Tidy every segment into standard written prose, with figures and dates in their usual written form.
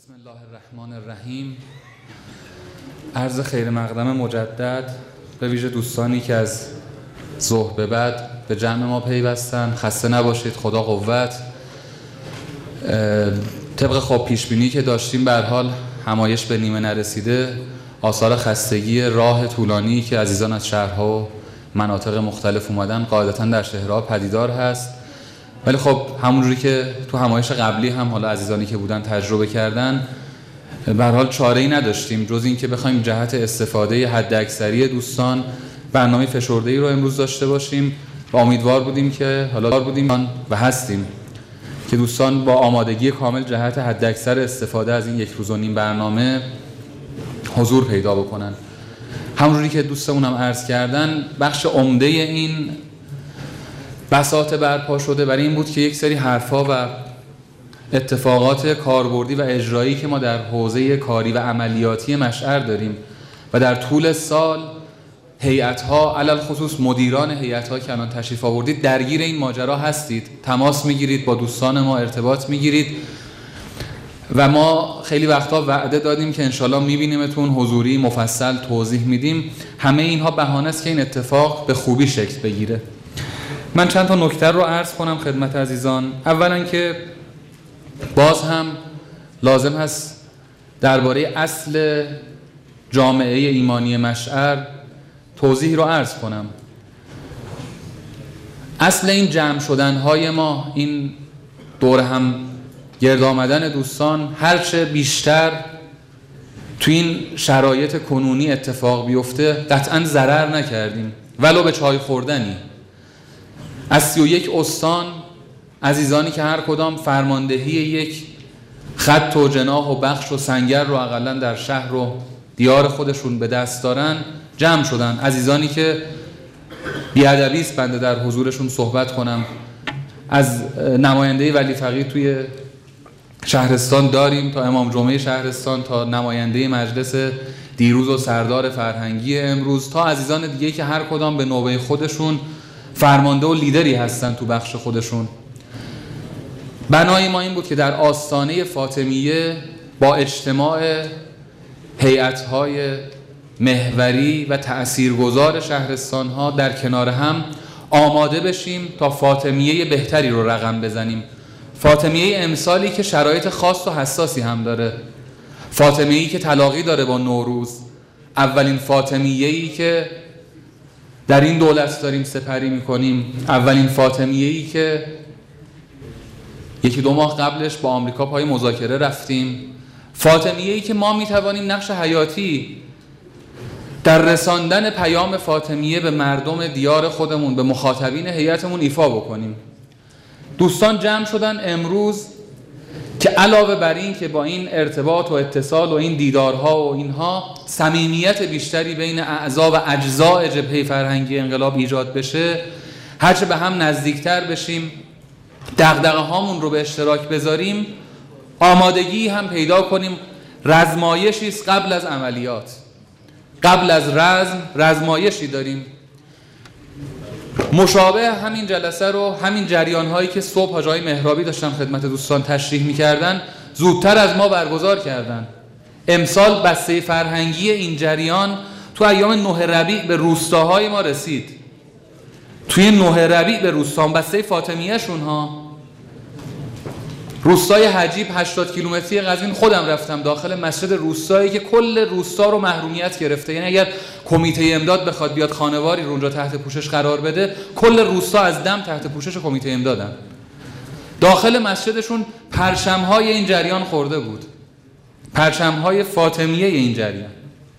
بسم الله الرحمن الرحیم. عرض خیر مقدم مجدد به ویژه دوستانی که از ظهر به بعد به جمع ما پیوستن. خسته نباشید، خدا قوت. طبق خواب پیشبینی که داشتیم به هر حال همایش به نیمه نرسیده، آثار خستگی راه طولانی که عزیزان از شهرها و مناطق مختلف اومدن قاعدتاً در شهرها پدیدار هست. ولی خب همونجوری که تو همایش قبلی هم حالا عزیزانی که بودن تجربه کردن، به هر حال چاره‌ای نداشتیم جز این که بخوایم جهت استفاده حداکثری دوستان برنامه فشرده‌ای رو امروز داشته باشیم و امیدوار بودیم که حالا و هستیم که دوستان با آمادگی کامل جهت حداکثر استفاده از این 1.5 روز برنامه حضور پیدا بکنن. همونجوری که دوستمون هم عرض کردن، بخش عمده این بساط برپا شده برای این بود که یک سری حرفا و اتفاقات کاربردی و اجرایی که ما در حوزه کاری و عملیاتی مشعر داریم و در طول سال هیئت‌ها، علل خصوص مدیران هیئت‌ها که الان تشریف آوردید درگیر این ماجرا هستید، تماس میگیرید با دوستان ما، ارتباط میگیرید و ما خیلی وقتا وعده دادیم که انشالله میبینیمتون، حضوری مفصل توضیح میدیم. همه اینها بهانه است که این اتفاق به خوبی شکل بگیره. من چند تا نکته رو عرض کنم خدمت عزیزان. اولا که باز هم لازم هست درباره اصل جامعه ایمانی مشعر توضیح رو عرض کنم. اصل این جمع شدن‌های ما، این دور هم گرد آمدن دوستان، هرچه بیشتر تو این شرایط کنونی اتفاق بیفته قطعاً ضرر نکردیم ولو به چای خوردنی. از 31 استان عزیزانی که هر کدام فرماندهی یک خط و جناح و بخش و سنگر رو اقلا در شهر و دیار خودشون به دست دارن جمع شدن. عزیزانی که بی‌ادبی است بنده در حضورشون صحبت کنم، از نماینده ولی فقیه توی شهرستان داریم تا امام جمعه شهرستان، تا نماینده مجلس دیروز و سردار فرهنگی امروز، تا عزیزان دیگه که هر کدام به نوبه خودشون فرمانده و لیدری هستن تو بخش خودشون. بنای ما این بود که در آستانه فاطمیه با اجتماع هیئت‌های محوری و تأثیرگذار شهرستان‌ها در کنار هم آماده بشیم تا فاطمیه بهتری رو رقم بزنیم. فاطمیه امسالی که شرایط خاص و حساسی هم داره، فاطمیه‌ای که تلاقی داره با نوروز، اولین فاطمیه‌ای که در این دولت داریم سپری میکنیم، اولین فاطمیه‌ای که 1-2 ماه قبلش با آمریکا پای مذاکره رفتیم، فاطمیه‌ای که ما میتوانیم نقش حیاتی در رساندن پیام فاطمیه به مردم دیار خودمون، به مخاطبین هیئتمون ایفا بکنیم. دوستان جمع شدن امروز که علاوه بر این که با این ارتباط و اتصال و این دیدارها و اینها صمیمیت بیشتری بین اعضا و اجزاء جبهه فرهنگی انقلاب ایجاد بشه، هرچه به هم نزدیکتر بشیم، دغدغه هامون رو به اشتراک بذاریم، آمادگی هم پیدا کنیم. رزمایشی است قبل از عملیات، قبل از رزمایشی داریم. مشابه همین جلسه رو، همین جریان هایی که صبح حاجی مهرابی داشتن خدمت دوستان تشریح می‌کردن، زودتر از ما برگزار کردن. امسال بسته فرهنگی این جریان تو ایام 9 ربیع به روستاهای ما رسید. توی 9 ربیع به روستان بسته فاطمیه شون ها، روستای حجیب 80 کیلومتری قزوین، خودم رفتم داخل مسجد روستایی که کل روستا رو محرومیت گرفته. یعنی اگر کمیته امداد بخواد بیاد خانواری رو اونجا تحت پوشش قرار بده، کل روستا از دم تحت پوشش کمیته امدادن. داخل مسجدشون پرچم‌های این جریان خورده بود، پرچم‌های فاطمیه این جریان.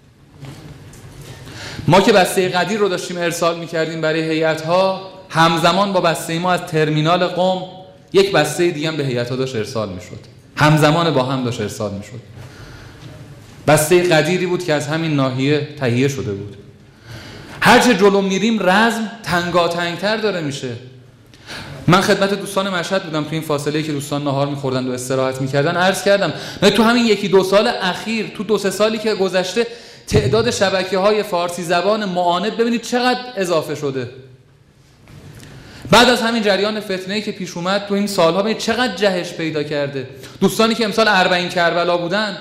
ما که بسته قدیر رو داشتیم ارسال می‌کردیم برای هیئت‌ها، همزمان با بسته ما از ترمینال قم یک بسته دیگه هم به هیئت‌ها داشت ارسال می‌شد، همزمان با هم داشت ارسال می‌شد. بسته قدیری بود که از همین ناحیه تهیه شده بود. هرچه جلو میریم رزم تنگاتنگتر داره میشه. من خدمت دوستان مشهد بودم تو این فاصله‌ای که دوستان ناهار می‌خوردن و استراحت می‌کردن، عرض کردم تو همین 1-2 سال اخیر، تو 2-3 سالی که گذشته، تعداد شبکه‌های فارسی زبان معاند ببینید چقدر اضافه شده. بعد از همین جریان فتنه‌ای که پیش اومد تو این سالها ببین چقدر جهش پیدا کرده. دوستانی که امسال اربعین کربلا بودن،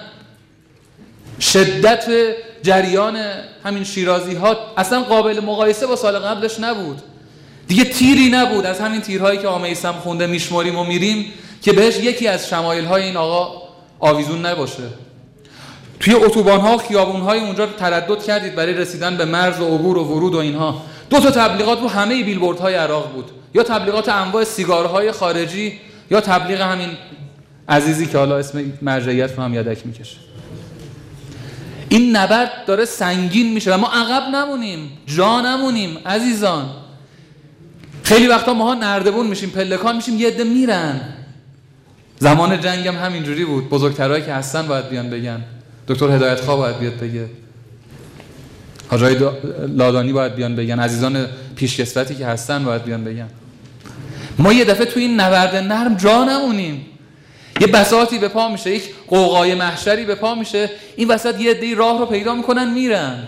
شدت جریان همین شیرازی ها اصلا قابل مقایسه با سال قبلش نبود. دیگه تیری نبود از همین تیرهایی که آقا میثم خونده میشمریم و میریم که بهش یکی از شمایل های این آقا آویزون نباشه. توی اتوبان ها و خیابون های اونجا تردد کردید برای رسیدن به مرز و عبور و ورود و اینها. 2 تا تبلیغات رو همه بیلبورد های عراق بود، یا تبلیغات انواع سیگارهای خارجی یا تبلیغ همین عزیزی که حالا اسم مرجعیت رو هم یادک میکشه. این نبرد داره سنگین میشه و ما عقب نمونیم، جا نمونیم عزیزان. خیلی وقتا ماها نردبون میشیم، پلکان میشیم، یه عده میرن. زمان جنگ هم همینجوری بود. بزرگترایی که هستن باید بیان بگن. دکتر هدایتخواه باید بیاد بگه، حاجی لادانی باید بیان بگن، عزیزان پیشکسوتی که هستن باید بیان بگن. ما یه دفعه توی این نبرد نرم جا نمونیم. یه بساطی به پا میشه، یک قوقای محشری به پا میشه، این وسط یه عده‌ای راه رو پیدا میکنن میرن.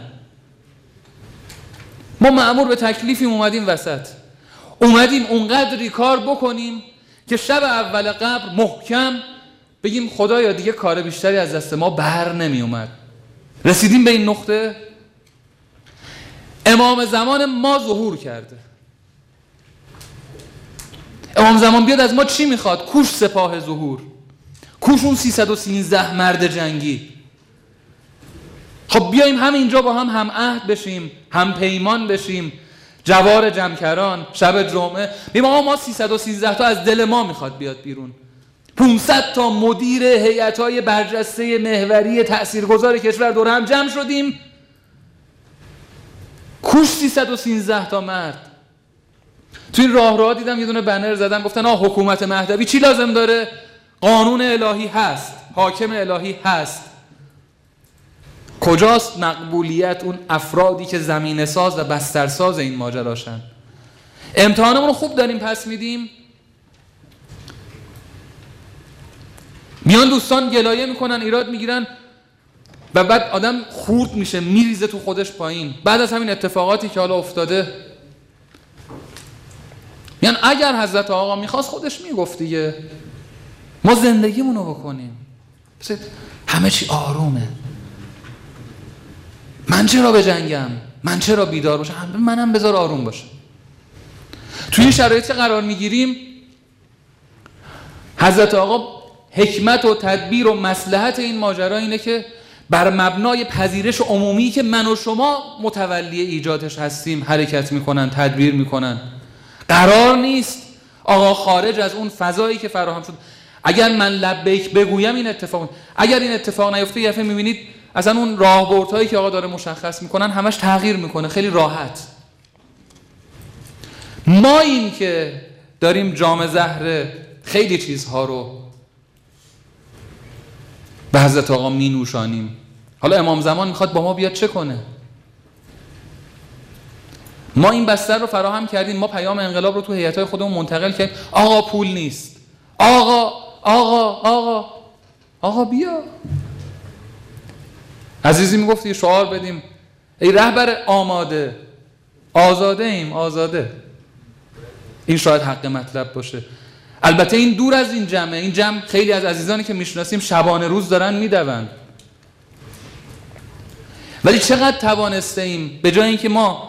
ما مأمور به تکلیفیم، اومدیم وسط، اومدیم اونقدری کار بکنیم که شب اول قبر محکم بگیم خدایا دیگه کار بیشتری از دست ما بر نمی اومد. رسیدیم به این نقطه. امام زمان ما ظهور کرده. امام زمان بیاد از ما چی میخواد؟ کوش سپاه ظهور، کوش اون 313 مرد جنگی. خب بیاییم همینجا با هم عهد بشیم، هم پیمان بشیم. جوار جمکران شب جمعه بیم آقا ما 313 تا از دل ما میخواد بیاد بیرون. 500 تا مدیر هیئت‌های برجسته محوری تاثیرگذار کشور دور هم جمع شدیم. کوش 313 تا مرد. تو این راه دیدم یه دونه بنر زدن گفتن حکومت مهدوی چی لازم داره؟ قانون الهی هست، حاکم الهی هست. کجاست مقبولیت اون افرادی که زمینه ساز و بسترساز این ماجراشن؟ امتحانمون رو خوب داریم پس میدیم. میان دوستان گلایه میکنن، ایراد میگیرن و بعد آدم خورد میشه، میریزه تو خودش پایین. بعد از همین اتفاقاتی که حالا افتاده میان اگر حضرت آقا میخواست خودش میگفت دیگه ما زندگیمون رو بکنیم، همه چی آرومه، من چرا بجنگم، من چرا بیدار باشم، منم بذار آروم باشه. توی این شرایطی که قرار میگیریم حضرت آقا حکمت و تدبیر و مصلحت این ماجرا اینه که بر مبنای پذیرش عمومی که من و شما متولی ایجادش هستیم حرکت میکنن، تدبیر میکنن. قرار نیست آقا خارج از اون فضایی که فراهم شد اگر من لبیک بگویم این اتفاق، اگر این اتفاق نیفته یه دفعه میبینید اصلا اون راهبردهایی که آقا داره مشخص میکنن همش تغییر میکنه خیلی راحت. ما این که داریم جام زهر خیلی چیزها رو به حضرت آقا می نوشانیم. حالا امام زمان میخواد با ما بیاد چه کنه؟ ما این بستر رو فراهم کردیم، ما پیام انقلاب رو تو هیئت‌های خودمون منتقل کردیم. آقا پول نیست، آقا بیا. عزیزی میگفت یه شعار بدیم ای رهبر آماده، آزاده ایم آزاده. این شاید حق مطلب باشه. البته این دور از این جمعه، این جمع خیلی از عزیزانی که میشناسیم شبانه روز دارن میدوند، ولی چقدر توانسته ایم به جای اینکه ما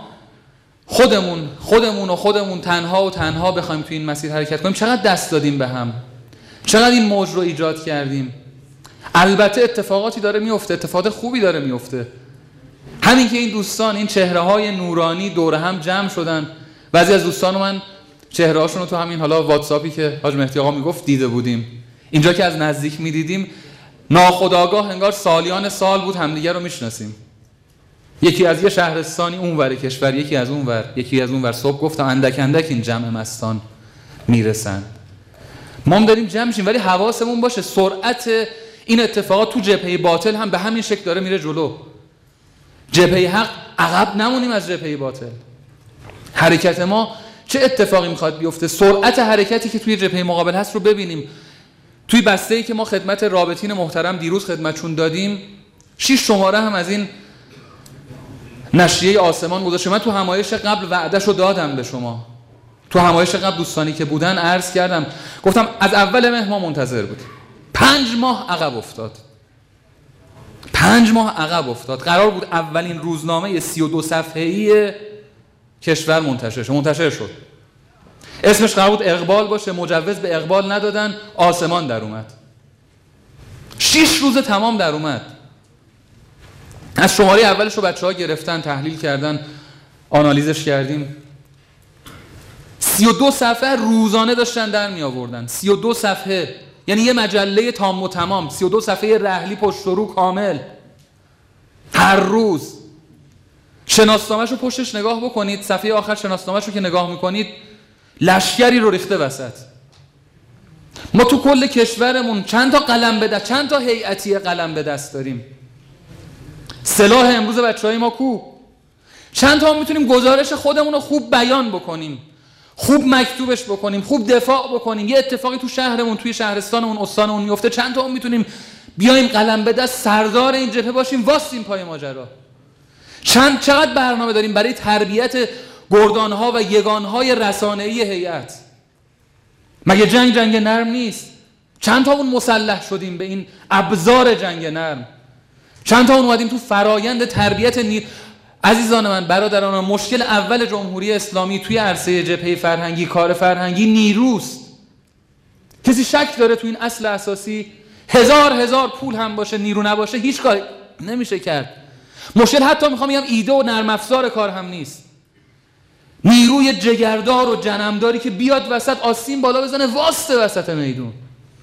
خودمون تنها بخوایم تو این مسیر حرکت کنیم، چقدر دست دادیم به هم، چقدر این موج رو ایجاد کردیم. البته اتفاقاتی داره میفته، اتفاقات خوبی داره میفته. همین که این دوستان این چهره‌های نورانی دور هم جمع شدن، بعضی از دوستان من چهره‌هاشون رو تو همین حالا واتساپی که حاج مهدی آقا میگفت دیده بودیم، اینجا که از نزدیک میدیدیم ناخودآگاه انگار سالیان سال بود همدیگه رو میشناسیم. یکی از یه شهرستانی اونور کشور، یکی از اونور صبح گفتم اندک این جمع مستان میرسن. ما هم داریم جمع شیم، ولی حواسمون باشه سرعت این اتفاقات تو جبهه باطل هم به همین شکل داره میره جلو. جبهه حق عقب نمونیم از جبهه باطل. حرکت ما چه اتفاقی میخواد بیفته، سرعت حرکتی که توی جبهه مقابل هست رو ببینیم. توی بسته‌ای که ما خدمت رابطین محترم دیروز خدمتشون دادیم 6 شماره هم از این نشریه آسمان گذاشته. من تو همایش قبل وعده‌شو دادم به شما. تو همایش قبل دوستانی که بودن عرض کردم، گفتم از اول ماه ما منتظر بودیم. 5 ماه عقب افتاد. 5 ماه عقب افتاد. قرار بود اولین روزنامه 32 صفحه‌ای کشور منتشر شد. اسمش قرار بود اقبال باشه، مجوز به اقبال ندادن، آسمان در اومد. 6 روز تمام در اومد. از شماره اولش رو بچه‌ها گرفتن، تحلیل کردن، آنالیزش کردیم. 32 صفحه روزانه داشتن در می آوردن. 32 صفحه یعنی یه مجله تام و تمام. 32 صفحه رحلی پشت و رو کامل هر روز. شناسنامه‌ش رو پشتش نگاه بکنید، صفحه آخر شناسنامه‌ش رو که نگاه میکنید لشکری رو ریخته وسط. ما تو کل کشورمون چند تا قلم به دست، چند تا هیئتی قلم به دست داریم. سلاح امروز بچهای ما کو؟ چند تا میتونیم گزارش خودمون رو خوب بیان بکنیم، خوب مکتوبش بکنیم، خوب دفاع بکنیم. یه اتفاقی تو شهرمون، توی شهرستانمون، استانمون میفته، چند تا میتونیم بیایم قلم به دست سردار این جبهه باشیم، واسیم پای ماجرا. چقدر برنامه داریم برای تربیت گردانها و یگانهای رسانه‌ای هیئت؟ مگه جنگ نرم نیست؟ چند تا اون مسلح شدیم به این ابزار جنگ نرم؟ چند تا اون اومدیم تو فرایند تربیت عزیزان من، برادران من، مشکل اول جمهوری اسلامی توی عرصه جبهه فرهنگی، کار فرهنگی نیروست. کسی شک داره تو این اصل اساسی؟ هزار پول هم باشه نیرو نباشه هیچ کاری نمیشه کرد. مشکل حتی میخوام بگم ایده و نرم افزار کار هم نیست. نیروی جگردار و جنمداری که بیاد وسط آستین بالا بزنه واسطه وسط میدون.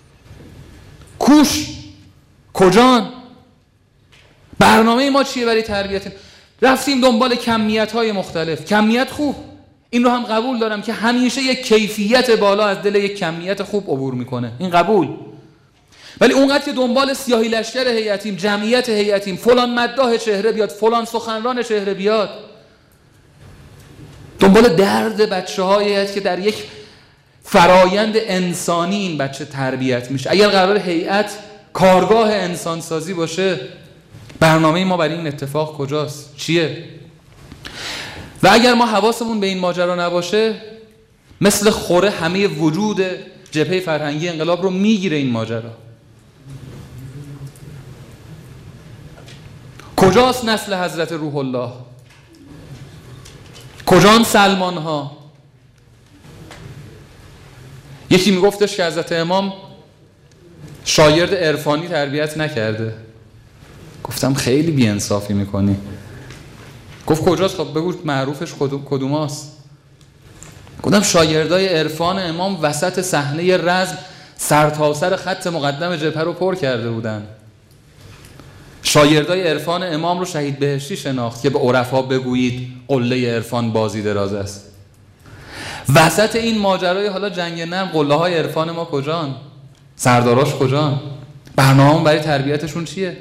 کوش کجان؟ برنامه ما چیه برای تربیت؟ رفتیم دنبال کمیت‌های مختلف. کمیت خوب، این رو هم قبول دارم که همیشه یک کیفیت بالا از دل یک کمیت خوب عبور میکنه، این قبول. ولی اونقدر که دنبال سیاهی لشکر هیئتیم، جمعیت هیئتیم، فلان مداح چهره بیاد، فلان سخنران چهره بیاد، دنبال درد بچه‌های هیئت که در یک فرایند انسانی این بچه تربیت میشه. اگر قرار هیئت کارگاه انسانسازی باشه، برنامه ما برای این اتفاق کجاست؟ چیه؟ و اگر ما حواسمون به این ماجرا نباشه، مثل خوره همه وجود جبهه فرهنگی انقلاب رو میگیره این ماجرا. کجاست نسل حضرت روح الله؟ کجان سلمان ها؟ یکی میگفتش که حضرت امام شاگرد عرفانی تربیت نکرده. گفتم خیلی بی‌انصافی میکنی. گفت کجاست؟ خب بگو معروفش کدوماست؟ گفتم شاگردای عرفان امام وسط صحنه رزم سرتاسر خط مقدم جبهه رو پر کرده بودن. شاگردای عرفان امام رو شهید بهشتی شناخت که به عرفا بگویید قله عرفان بازی دراز است. وسط این ماجرای حالا جنگ نرم قله های عرفان ما کجان؟ سرداراش کجان؟ برنامه برای تربیتشون چیه؟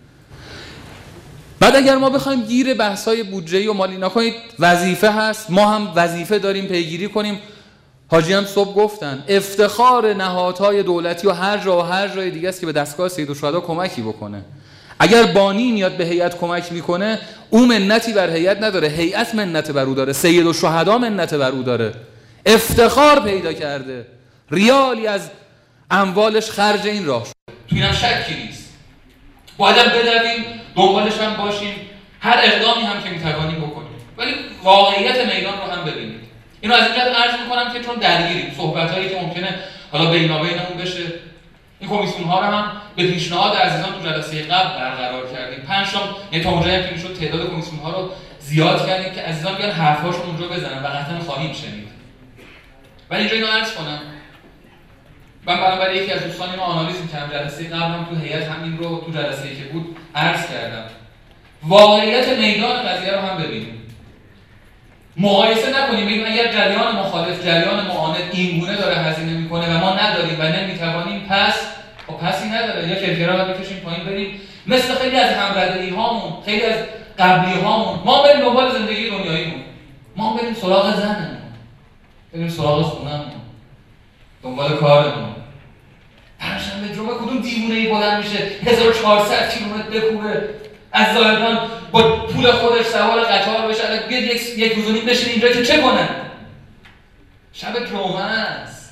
بعد اگر ما بخوایم گیر بحث‌های بودجه‌ای و مالی نکنید، وظیفه هست، ما هم وظیفه داریم پیگیری کنیم. حاجی هم صبح گفتن افتخار نهادهای دولتی و هر جای دیگه است که به دستگاه سیدالشهدا کمکی بکنه. اگر بانی میاد به هیئت کمک میکنه، او منتی بر هیئت نداره، هیئت منت بر او داره، سیدالشهدا منت بر او داره. افتخار پیدا کرده، ریالی از اموالش خرج این راه شد. تو اینم شکی نیست. باید بدویم دنبالش هم باشیم، هر اقدامی هم که میتوانیم بکنیم، ولی واقعیت میدان رو هم ببینید. اینو از اینجا عرض میکنم که چون درگیریم، صحبتایی که ممکنه حالا بینابینمون بشه، این کمیسیون ها رو هم به پیشنهاد عزیزان تو جلسه قبل برقرار کردیم. 5 تا تا اونجایی که میشد تعداد کمیسیون ها رو زیاد کردیم که عزیزان بیان حرفاشون اونجا بزنن و قطعا خواهیم شنید. ولی اینجا اینو عرض کنم، من برای یکی از دوستان اینو آنالیز می‌کردم، جلسه قبل هم تو هیئت همین رو تو جلسه‌ای که بود عرض کردم. واقعیت میدان قضیه رو هم ببینیم. مقایسه نکنیم، ببینیم اگر جریان مخالف، جریان معاند اینگونه داره هزینه میکنه و ما نداریم و نمیتوانیم، پسی نداره، یا کرکرا رو بکشیم پایین بریم. مثل خیلی از همردلی هامون، خیلی از قبلی هامون، ما بریم دنبال زندگی دنیاییمون، ما بریم سراغ زنمون، بریم سراغ خونمون، دنبال کارمون. پنجشنبه جمعه کدوم دیوونه‌ای بلند میشه 1400 کیلومتر بکوبه از زاهدان با پول خودش سوار قطار بشه، بیاد یک روز و نیم بشین اینجا که چه کنه؟ شب جمعه است.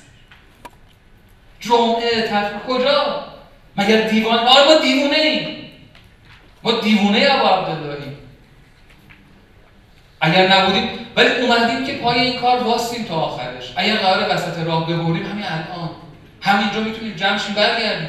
جمعه تفریح کجا؟ مگر دیوان؟ آره ما دیوونه ایم. ما دیوونه ابا عبداللهی. اگر نبودیم ولی اومدیم که پای این کار واسیم تا آخرش. اگر قراره وسط راه ببریم همین الان همینجا میتونیم جمع شیم برگردیم.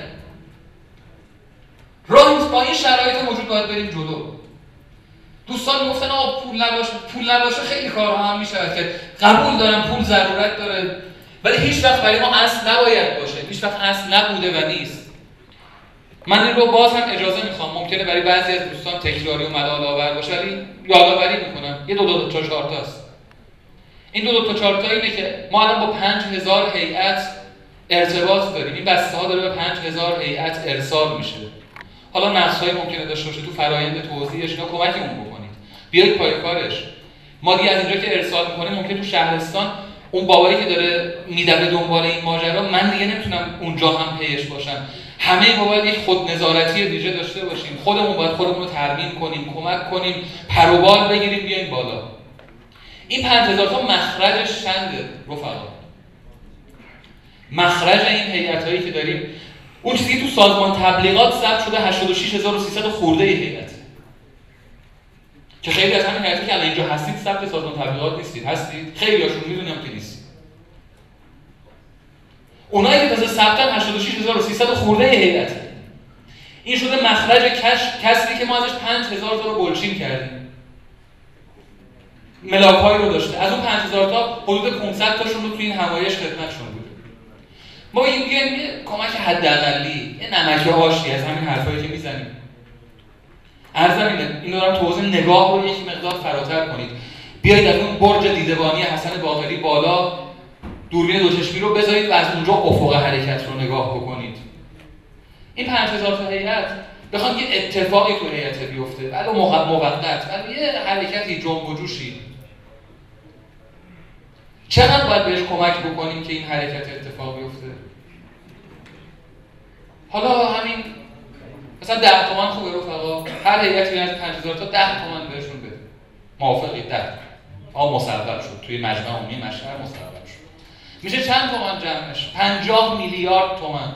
راه با این شرایط موجود باید بریم جلو. دوستان میگفتن آقا پول نباشه خیلی کارها هم میشود که قبول دارم پول ضرورت داره ولی هیچ وقت برای ما اصل نباید باشه. هیچ وقت اصل نبوده و نیست. من این رو باز هم اجازه میخوام، ممکنه برای بعضی از دوستان تکراری و ملال‌آور باشه ولی یادآوری میکنم یه دو تا چهار تاست. این دو تا چهار تا اینه که ما الان با 5000 هیئت ارتباط داریم. این بسته ها داره به 5000 هیئت ارسال میشه. حالا نقص‌های ممکنه داشته باشه تو فرآیند توزیعش، اینا کمکمون بکنید. بیایید پای کارش. ما دیگه از اینجا که ارسال می‌کنیم ممکنه تو شهرستان اون بابایی که داره میدوه دنبال این ماجرا من دیگه نمیتونم اونجا هم پیش باشم. همه ما باید یک خود نظارتی ویژه داشته باشیم. خودمون باید خودمون رو ترمیم کنیم، کمک کنیم، پر و بال بگیریم بیایم بالا. این 5000 تا مخرجش چنده رفقا؟ مخرج این هیئتایی که داریم اون چیزی تو سازمان تبلیغات ثبت شده 86300 خورده هیئت. که خیلی از همین هیئتی که الان اینجا هستید ثبت سازمان تبلیغات نیستید، هستید؟ خیلیاشون میدونم که نیست. اونایی که تازه ثبتن 86300 خورده هیئت. این شده مخرج کسری که ما ازش 5000 تا رو گلچین کردیم. ملاک‌هایی رو داشته. از اون 5000 تا حدود 500 تاشون رو توی این همایش خدمتشون بود. ما بیایم یه کمک حداقلی، یه نمک آشی از همین حرفایی که میزنیم. این دارم توضیح نگاه رو یک مقدار فراتر کنید. بیایید از اون برج دیدبانی حسن باقری بالا دوربین دوچشمی رو بذارید و از اونجا افق حرکت رو نگاه بکنید. این 5000 تا هیئت بخوام یه اتفاقی تو هیئت بیفته، ولی موقت، ولی یه حرکتی جنب و جوشی، چقدر باید بهش کمک بکنیم که این حرکت اتفاق بیفته؟ حالا همین مثلا 10 تومن خوبه رفقا، هر هیئتی از 5000 تا 10 تومن بهشون بده. موافقید؟ 10 مصوب شد توی مجمع عمومی مشهد مصوب شد. میشه چند تومن جمعش؟ 50 میلیارد تومن.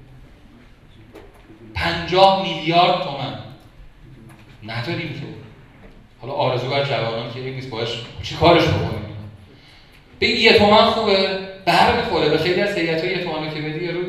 50 میلیارد تومن نداریم که. حالا آرزوگر جوانان که یک نیست باش چی کارش بکنیم؟ بگی 1 تومن خوبه، بر میخوره به خیلی از هیئت‌ها 1 تومن رو که بدی رو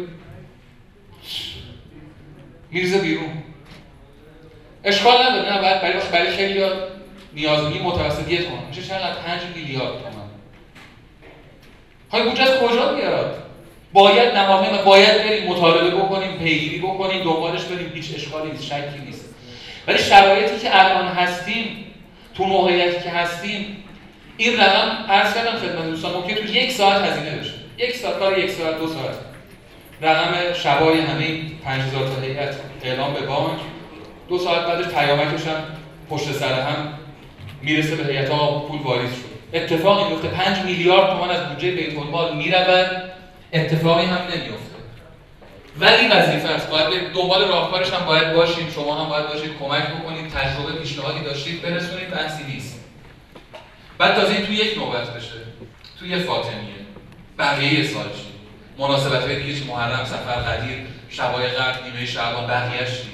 میریزه بیرون. اشکال نداره، نه برای خیلی نیازمندی متوسط 1 تومن میشه چقدر؟ 5 میلیارد تومن. های بودجه از کجا بیاد؟ باید نهادها باید بریم مطالبه بکنیم، پیگیری بکنیم، دنبالش بریم، هیچ اشکالی نیست، شکی نیست. ولی شرایطی که الان هستیم، تو موقعیتی که هستیم، این رقم عرض کردم خدمت دوستان ممکنه تو 1 ساعت هزینه بشه. 1 ساعت کار 1 ساعت 2 ساعت. رقم شبای همه 5000 تا هیئت اعلام به بانک، 2 ساعت بعدش پیامکش هم پشت سر هم میرسه به هیئت‌ها پول واریز شد. اتفاقی میفته 5 میلیارد تومان از بودجه بیت المال میرود، اتفاقی هم نمیفته. ولی وظیفه است، باید دنبال راهکارش هم باید باشیم، شما هم باید باشید، کمک بکنید، تجربه پیشنهادی داشتید برسونید، بحثی نیست. بعد تازه این تو یک نوبت بشه، تو یه فاطمیه، بقیه سال چی؟ مناسبت‌های دیگه چی؟ محرم، سفر، قدیر، شبای قدر، نیمه شعبان، بقیه‌اش چی؟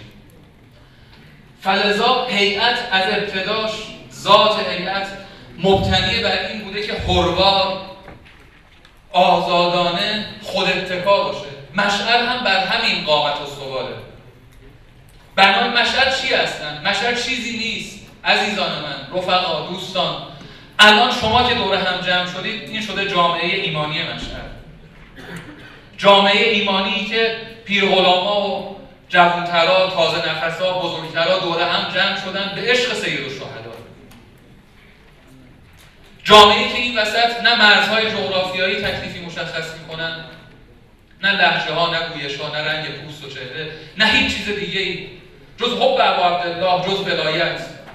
فلذا هیئت از ابتداش، ذات هیئت مبتنی بر این بوده که حروار، آزادانه، خود اتکا باشه. مشعل هم بر همین قامت استواره. بنای مشعل چی هستن؟ مشعل چیزی نیست عزیزان من، رفقا، دوستان. الان شما که دور هم جمع شدید، این شده جامعه ایمانی مشعل. جامعه ایمانی که پیرغلاما و جوانترا، تازه نفسا، بزرگترا دور هم جمع شدن به عشق سیدالشهدا. جامعه‌ای که این وسط نه مرزهای جغرافیایی تکلیفی مشخص می‌کنن، نه لهجه‌ها، نه گویش‌ها، نه رنگ پوست و چهره، نه هیچ چیز دیگه‌ای جز حب ابا عبدالله، جز ولایت.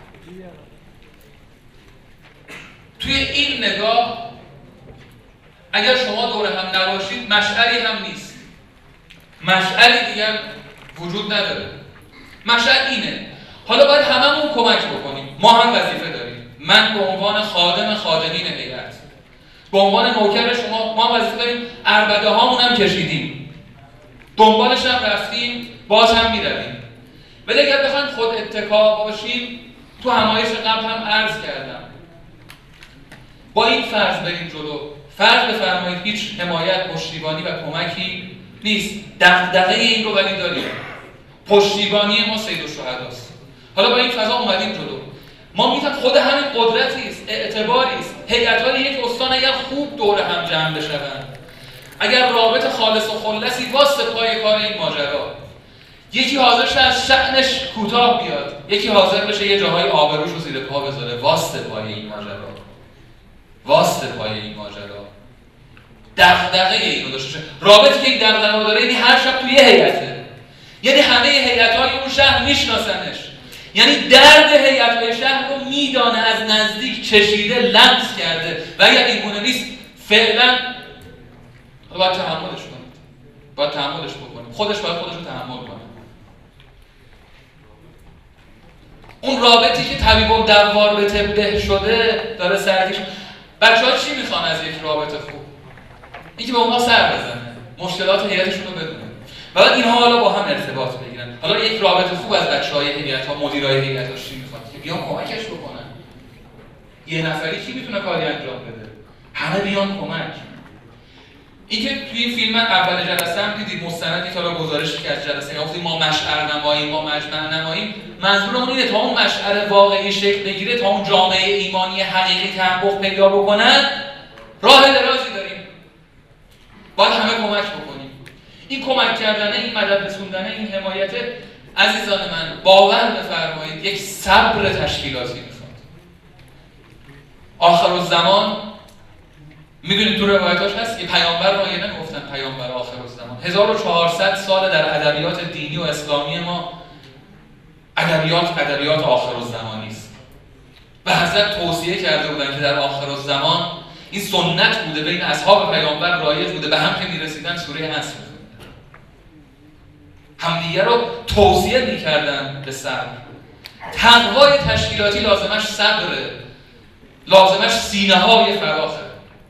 توی این نگاه اگر شما دور هم نباشید مشعلی هم نیست، مشعلی دیگر وجود نداره. مشعل اینه. حالا باید هممون کمک بکنیم. ما هم وظیفه داریم. من به عنوان خادم خادمین هیئت، به به عنوان نوکر شما ما وظیفه داریم، عربده هامون هم کشیدیم، دنبالش هم رفتیم، باز هم میرویم. ولی اگر بخوایم خود اتکا باشیم، تو همایش قبل هم عرض کردم، با این فرض بریم جلو. فرض بفرمایید هیچ حمایت، پشتیبانی و کمکی نیست. دغدغه این رو ولی داریم، پشتیبانی ما سید الشهداست. حالا با این فضا اومدیم جلو. ما میتونیم خود همین قدرتی است، اعتباری است. هیئت‌های یک استان اگر خوب دور هم جمع بشوند، اگر رابط خالص و خلصی واسه پای کار این ماجرا، یکی حاضر شه از شأنش کوتاه بیاد، یکی حاضر بشه یه جاهای آبروش رو زیر پا بذاره واسه پای این ماجرا، واسه پای این ماجرا، دغدغه اینو داشته. رابطی که این دغدغه داره یعنی هر شب توی یه هیئته، یعنی همه هیئت‌های اون شهر میشناسنش، یعنی درد هیئت‌های شهر رو میدانه، از نزدیک چشیده، لمس کرده و اگر این گونه نیست فعلا باید تحملش کنید، باید تحملش بکنید، خودش باید خودش رو تحمل کنه. اون رابطی که طبیب دوار به طبه شده داره سرکش. بچه‌ها چی میخوان از یک رابطه خوب؟ اینکه به اونها سر بزنه، مشکلات هیئتشون رو بدونه و بعد اینها حالا با هم ارتباط بگیرن. حالا یک رابطه خوب از بچه‌های هیئت‌ها، مدیرای هیئت‌ها چی میخواد؟ که بیان کمکش بکنن. یه نفری کی میتونه کاری انجام بده؟ همه بیان کمک. اینکه توی این فیلم اول جلسه هم دیدید مستندی که حالا گزارشی که از جلسه گفتیم ما مشعر نماییم، ما مجمع نماییم، منظورمون اینه تا اون مشعر واقعی شکل بگیره، تا اون جامعه ایمانی حقیقی تحقق پیدا بکنن، راه درازی داریم. باید همه کمک بکنیم. این کمک کردن، این مدد رسوندن، این حمایت، عزیزان من باور بفرمایید یک صبر تشکیلاتی میخواد. آخرالزمان میدونید تو روایتاش هست که پیامبر ما یه نگفتن پیامبر آخرالزمان. 1400 سال در ادبیات دینی و اسلامی ما ادبیات آخرالزمانی است. و حضرت توصیه کرده بودن که در آخرالزمان این سنت بوده، بین اصحاب پیامبر رایج بوده، به هم که میرسیدن سوره حشر همدیگه رو توصیه میکردن به صبر. تقوای تشکیلاتی لازمش صبره، لازمش سینه های فراخه.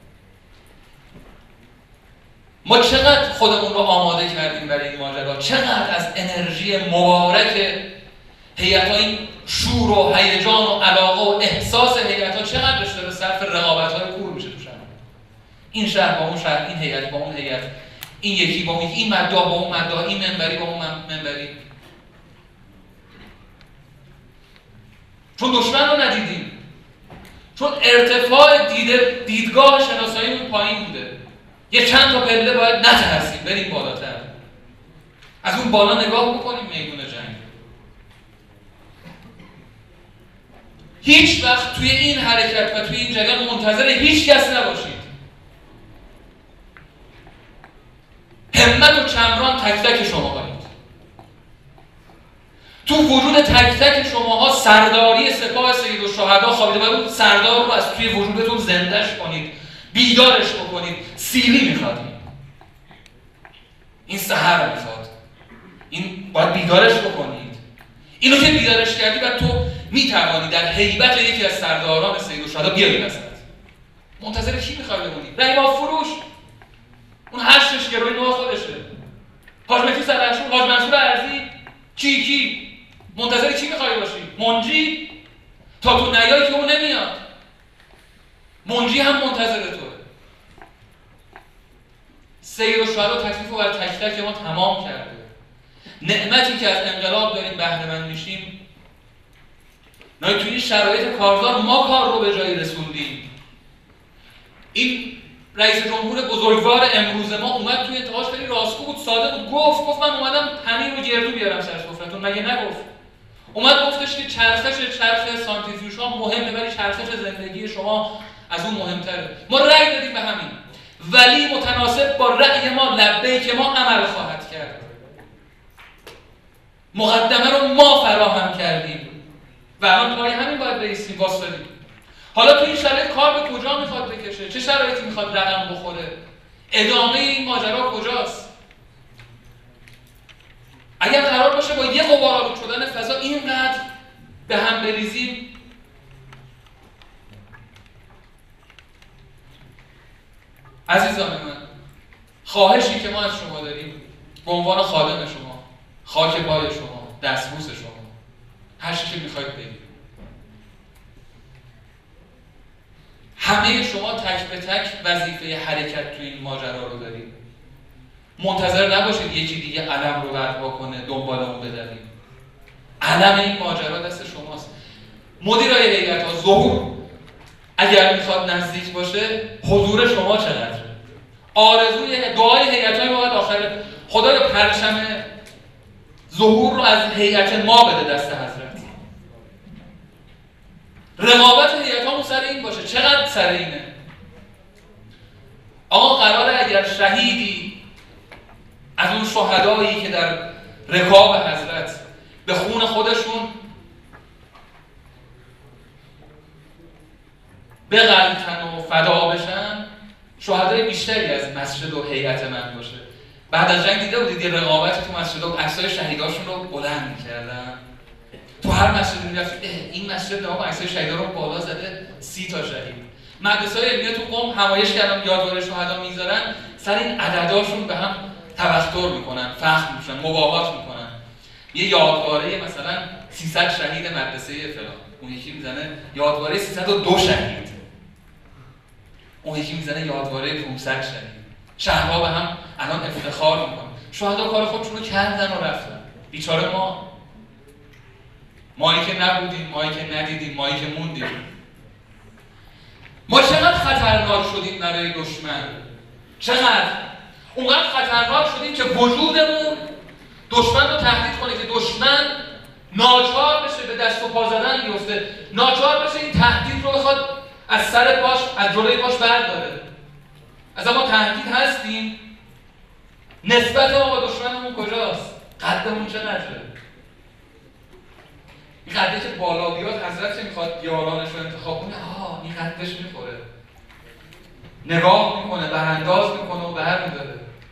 ما چقدر خودمون رو آماده کردیم برای این ماجرا، چقدر از انرژی مبارک هیئت‌ها، این شور و هیجان و علاقه و احساس هیئت‌ها چقدر داره صرف رقابت‌های کور میشه تو شهر. این شهر با اون شهر، این هیئت با اون هیئت، این یکی با اون یکی، این مدعا با اون مدعا، این منبری با اون منبری. چون دشمن رو ندیدیم، چون ارتفاع دیدگاه شناساییمون پایین بوده. یه چند تا پله باید نترسیم، بریم بالاتر، از اون بالا نگاه بکنیم میدون جنگ. هیچ وقت توی این حرکت و توی این جریان منتظر هیچ کس نباشید. همت و چمران تک تک شما هایید. تو وجود تک تک شماها سرداری سپاه سید الشهدا خوابیده. باید اون سردار رو از توی وجودتون زندهش کنید، بیدارش بکنید. سیلی میخواد، این سحر میخواد، این باید بیدارش بکنید. اینو که بیدارش کردی و تو میتوانی در هیبت یکی از سرداران سید الشهدا بیایی وسط. منتظر کی میخوای بمونی؟ رحیم فروش، اون هشتش گروی نوع خودشه، حاج مهدی سلحشور، حاج منصور ارزی، کی منتظر کی میخوای باشی؟ منجی؟ تا تو نیایی که اون نمیاد، منجی هم منتظر توه. سید الشهدا تکلیف رو بر تک تک ما تمام کرده. نعمتی که از انقلاب داریم بهره مند میشیم، نه توی این شرایط کارزار ما کار رو به جایی رسوندیم. این رئیس جمهور بزرگوار امروز ما اومد توی انتقاش خیلی راستگو بود، ساده بود، گفت من اومدم پنیر و گردو بیارم سر سفرتون. مگه نگفت؟ اومد گفتش که چرخ سانتریفیوژ ها مهمه ولی چرخش زندگی شما از اون مهمتره. ما رأی دادیم به همین، ولی متناسب با رأی ما لبیک ما عمل خواهد کرد. مقدمه رو ما فراهم کردیم و الان پای همین باید بایستیم، واسطیم. حالا تو این شرایط کار به کجا میخواد بکشه؟ چه شرایطی میخواد رقم بخوره؟ ادامه این ماجرا کجاست؟ اگر قرار باشه با یه غبارآلود شدن فضا اینقدر به هم بریزیم، عزیزان من، خواهشی که ما از شما داریم به عنوان خادم شما، خاک پای شما، دستبوس شما، هر چی که میخواید بگید، همه شما تک به تک وظیفه حرکت تو این ماجرا رو دارید. منتظر نباشید یکی دیگه علم رو برپا کنه دنبالمون بدوید. علم این ماجرا دست شماست. مدیرای هیئت‌ها، ظهور اگر میخواد نزدیک باشه، حضور شما چقدره؟ آرزوی دعای هیئت‌های ما باید آخر خدایا پرچم ظهور رو از هیئت ما بده دست حضرت. رقابت هیئت‌ها سر این باشه. چقدر سر اینه؟ آقا قراره اگر شهیدی از اون شهدایی که در رکاب حضرت به خون خودشون بغلتن و فدا بشن، شهدای بیشتری از مسجد و هیئت من باشه. بعد از جنگ دیده بودید یه رقابت تو مسجد و عکسای شهیداشون رو بلند می‌کردن. تو هر مسجد می‌رفت این مسجد نام عکسای شهیدا رو بالا زده 30 تا شهید. مدرسه‌های علمیه تو قم همایش کردن، یادواره شهدا میذارن، سر این عدداشون به هم تبختر میکنن، فخر میشن، مباهات میکنن. یه یادواره مثلا 300 شهید مدرسه فلان، اون یکی میزنه یادواره 302 شهید، اون یکی میزنه یادواره 500 شهید. شهرها به هم الان افتخار میکنن. شهدا کار خودشون رو کردن و رفتن. بیچاره مایی که نبودیم، مایی که ندیدیم، مایی که موندیم. ما چقدر خطرناک شدیم برای دشمن، چقدر اونقدر خطرناک شدیم که وجودمون دشمن رو تهدید کنه، که دشمن ناچار بشه به دست و پا زدن بیفته، ناچار بشه این تهدید رو بخواد از سر پاش، از جلوی پاش برداره. از ما تهدید هستیم، نسبت ما با دشمنمون کجاست؟ قدمون چقدره؟ این قدری که بالا بیاد، حضرت میخواد یارانش رو انتخاب کنه، این قدش میخوره، نگاه میکنه، برانداز میکنه و برمیداره.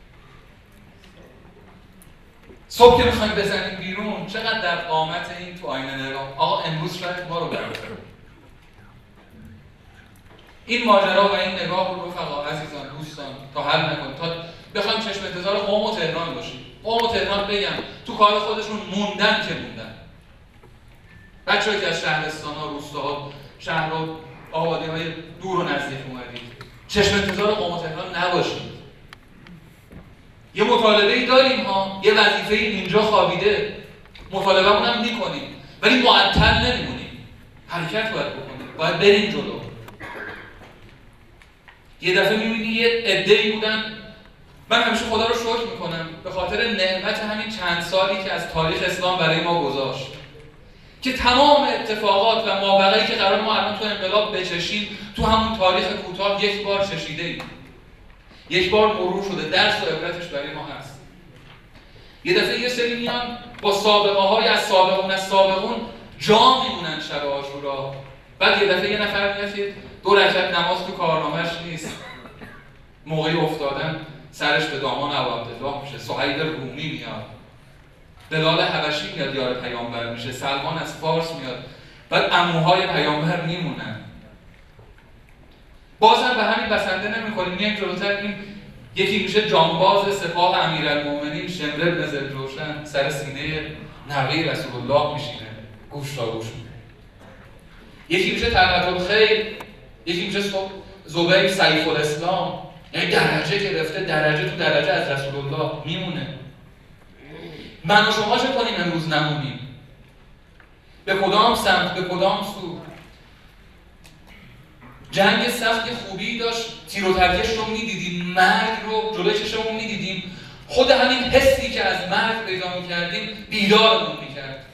صبح که میخوایم بزنیم بیرون، چقدر در قامت این تو آینه نگاه، آقا امروز شاید ما رو برداره. این ماجرا و این نگاه رو رفقا، عزیزان، دوستان، تا حل نکنیم، تا بخوایم چشم انتظار قم و تهران باشیم. قم و تهران بگم تو کار خودشون موندن که موندن. بچه‌ای که از شهرستان‌ها، روستاها، شهر و آبادی‌های دور و نزدیک اومدید، چشم انتظار قم و تهران نباشید. یه مطالبه‌ای داریم ها، یه وظیفه‌ای اینجا خوابیده، مطالبه‌مون هم می‌کنیم، ولی معطل نمی‌مونیم. حرکت باید بکنیم، باید بریم جلو. یه دفعه می‌بینی یه عده‌ای بودن، من همیشه خدا رو شکر می‌کنم به خاطر نعمت همین چند سالی که از تاریخ اسلام برای ما گذاشت، که تمام اتفاقات و ماوقعی که قرار ما الان تو انقلاب بچشیم، تو همون تاریخ کوتاه یک بار چشیده‌ایم، یک بار مرور شده، درس و عبرتش برای ما هست. یه دفعه یه سری میان با سابقه‌های از سابقون جا میمونن شب عاشورا، بعد یه دفعه یه نفر میاد که 2 رکعت نماز تو کارنامه‌اش نیست، موقعی افتادن سرش به دامان ابوعبدالله میشه، صهیب رومی میاد، بلال حبشی میاد یار پیامبر میشه، سلمان از فارس میاد، بعد عموهای پیامبر میمونن. بازم به همین بسنده نمیخوریم، میایم جلوتر، این یکی میشه جانباز سپاه امیرالمومنین شمر بن ذوالجوشن، سر سینه نوه رسول الله میشینه، گوش تا گوش. یکی میشه طلعت الخیر، یکی میشه زبیر سیف الاسلام، یعنی درجه گرفته، درجه تو درجه از رسول الله میمونه. من و شما چه کنیم امروز نمونیم؟ به کدام سمت، به کدام سو؟ جنگ سخت خوبی داشت، تیر و ترکش رو میدیدیم، مرگ رو جلوی چشمون میدیدیم، خود همین حسی که از مرگ پیدا میکردیم بیدارمون میکرد.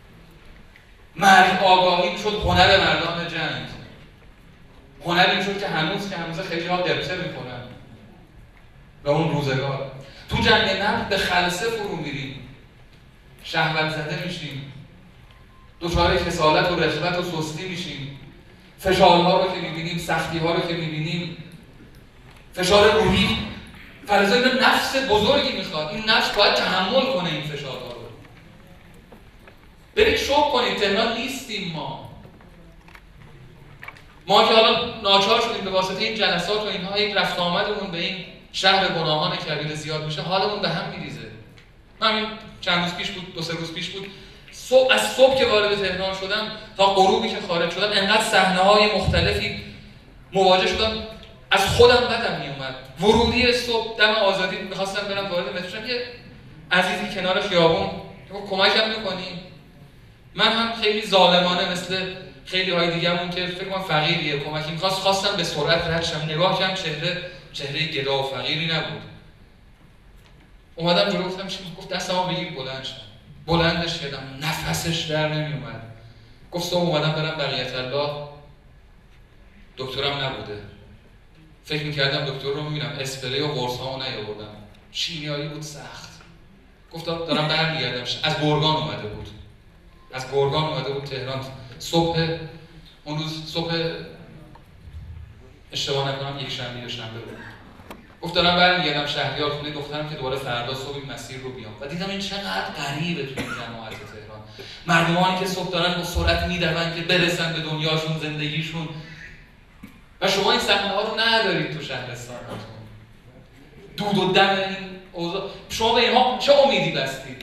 مرگ آگاهی شد هنر مردان جنگ، هنری شد که هنوز خیلی ها قبطه میکنن به اون روزگار. تو جنگ نفت به خلسه فرو میریم، شهوت زده میشیم، دچار کسالت و رغبت و سستی میشیم، فشارها رو که میبینیم، سختی‌ها رو که میبینیم، فشار روحی، فرضاً نفس بزرگی میخواد، این نفس باید تحمل کنه این فشارها رو. برید شوق کنید، تهران نیستیم ما. ما که حالا ناچار شدیم به واسطه این جلسات و اینها یک رفت آمدمون به این شهر گناهان کبیر زیاد میشه، حالمون به هم میریزه. همین چند روز پیش بود، 2-3 روز پیش بود، از صبح که وارد تهران شدم تا غروبی که خارج شدم انقدر صحنه‌های مختلفی مواجه شدم از خودم بدم میومد. ورودی صبح دم آزادی میخواستم برم وارد مترو شدم، یه عزیزی کنار خیابون کمکم میکنی؟ من هم خیلی ظالمانه مثل خیلی های دیگه‌مون که فکر کنم فقیریه کمکی خواستم به سرعت رد شم. نگاه کردم چهره گدا و فقیری نبود. اومدم جلو گفتم چی؟ گفت دستمو بگیر بلند شم. بلندش کردم، نفسش در نمیومد. گفت صبح اومدم برم بقیت الله، دکترم نبوده. فکر می‌کردم دکتر رو می‌بینم، اسپری و قرصامو نیاوردم. شیمیایی بود سخت. گفت دارم برمیگردم. از گرگان اومده بود. از گرگان اومده بود تهران. اون روز صبح اشتباه نکنم یک شنبه یا شنبه بود. گفت دارم برمیگردم شهریار خونه دخترم که دوباره فردا صبح این مسیر رو بیام. و دیدم این چقدر غریبه توی جماعت تهران. مردمانی که صبح دارن با سرعت میدون که برسن به دنیاشون، زندگیشون. و شما این صحنه‌ها رو ندارید تو شهرستانتون. دود و دم این اوضاع. شما به اینها چه امیدی بستید؟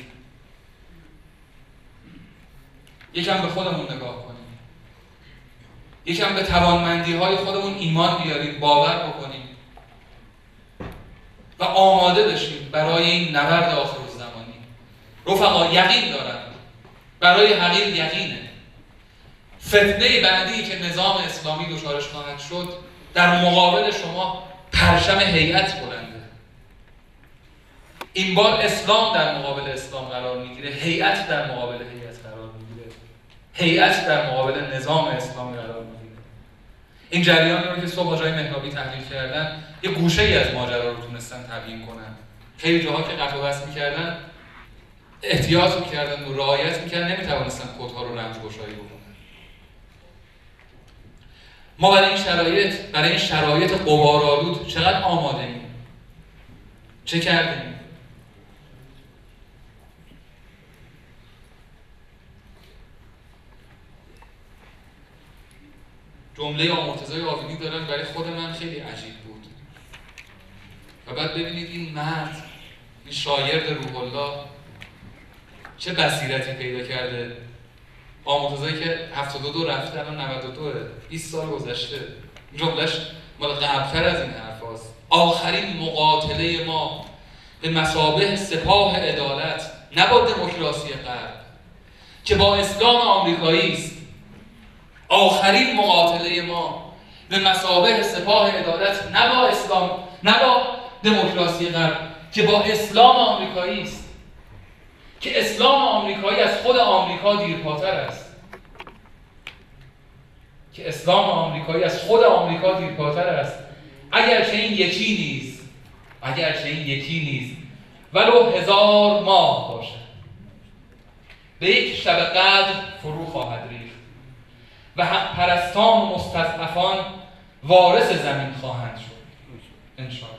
یکم به خودمون نگاه کنیم. یکم به توانمندی‌های خودمون ایمان بیاریم، باور بکنیم و آماده بشیم برای این نبرد آخرالزمانی. رفقا یقین دارم، برای حقیق یقینه. فتنه بعدی که نظام اسلامی دچارش خواهد شد، در مقابل شما پرچم هیئت بلنده. این بار اسلام در مقابل اسلام قرار میگیره، هیئت در مقابل هیئت قرار میگیره، هیئت در مقابل نظام اسلامی قرار میگیره. این جریانی رو که صبح آقای مهرابی تحلیل کردن، یه گوشه‌ای از ماجرا رو تونستن تبیین کنن. خیلی جاها که قطع و وصل می‌کردن، احتیاط می‌کردن و رعایت می‌کردن، نمی‌توانستن کدها رو رمزگشایی بکنن. ما برای این شرایط غبارآلود چقدر آماده‌ایم؟ چه کردیم؟ جمله مرتضی آوینی دارن برای خود من خیلی عجیب بود. و بعد ببینید این مرد، این شاگرد روح الله چه بصیرتی پیدا کرده. مرتضی که 72 رفته، الان 92 20 سال گذشته. جملهش مال قبل‌تر از این حرف هاست. آخرین مقاتله ما به مثابه سپاه عدالت نه با دموکراسی غرب که با اسلام آمریکایی است. آخرین مقاتله ما به مثابه سپاه عدالت نه با دموکراسی غرب که با اسلام آمریکایی است. که اسلام آمریکایی از خود آمریکا دیرپاتر است. که اسلام آمریکایی از خود آمریکا دیرپاتر است. اگرچه این یکی نیست ولو 1000 ماه باشد، به یک شب قدر فرو خواهد ریخت و حق پرستان و مستضعفان وارث زمین خواهند شد انشاءالله.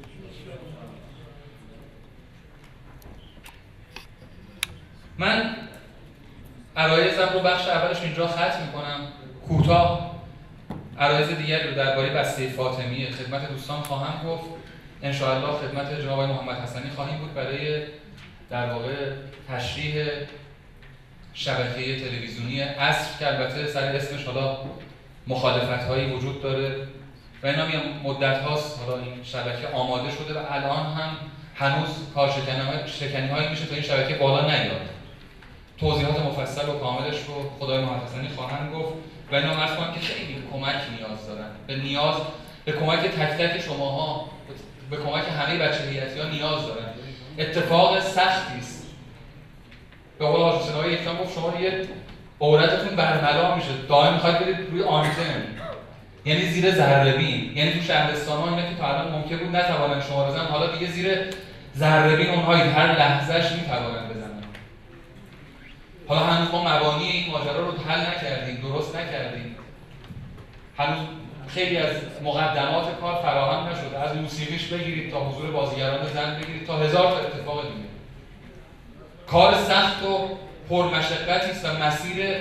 من عرایزم رو بخش اولش اینجا ختم میکنم. کوتاه عرایز دیگری رو درباره بسته فاطمیه خدمت دوستان خواهم گفت. انشاءالله خدمت جناب آقای محمد حسنی خواهیم بود برای در واقع تشریح شبکه تلویزیونی عصر که البته سر اسمش حالا مخالفت‌هایی وجود داره و اینا میگم مدت هاست حالا این شبکه آماده شده و الان هم هنوز کارشکنی‌هایی میشه تا این شبکه بالا نیاد. توضیحات مفصل و کاملش رو خدای محمد حسنی خواهند گفت و اینا عرض کنم که خیلی کمک نیاز دارن. به کمک تک تک شماها، به کمک همه بچه هیئتی‌ها نیاز دارن. اتفاق سختی است. به قول حاج حسین آقای یکتان گفت شما یه عورتتون برملا میشه، دائم میخواید برید روی آنتن، یعنی زیر ذره‌بین. یعنی تو شهرستان‌ها اینا که تا الان ممکن بود نتوانن شما بزنن، حالا دیگه زیر ذره‌بین اونها هر لحظه‌اش میتوانن بزنن. حالا هنوز ما مبانی این ماجرا رو حل نکردیم، درست نکردیم. هنوز خیلی از مقدمات کار فراهم نشده. از موسیقیش بگیرید تا حضور بازیگران زن بگیرید تا هزار تا اتفاق دیگه. کار سخت و پرمشقتی است و مسیر